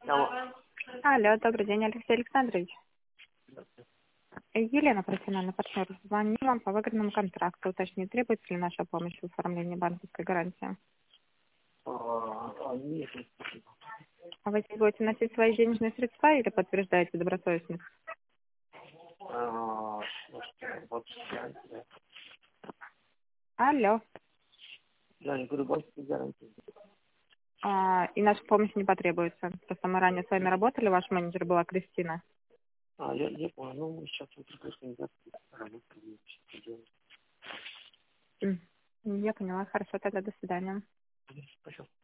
Алло. Алло, добрый день, Алексей Александрович. Елена, профессиональный партнер, звоню вам по выгодному контракту. Уточнить, требуется ли наша помощь в оформлении банковской гарантии? Нет, А вы здесь будете носить свои денежные средства или подтверждаете добросовестность? вот Алло. я не говорю, банковской гарантии. И наша помощь не потребуется. Просто мы ранее с вами работали, ваш менеджер была Кристина. Я понял. Ну, мы сейчас вот организации работаем. Я поняла, хорошо, тогда до свидания. Спасибо.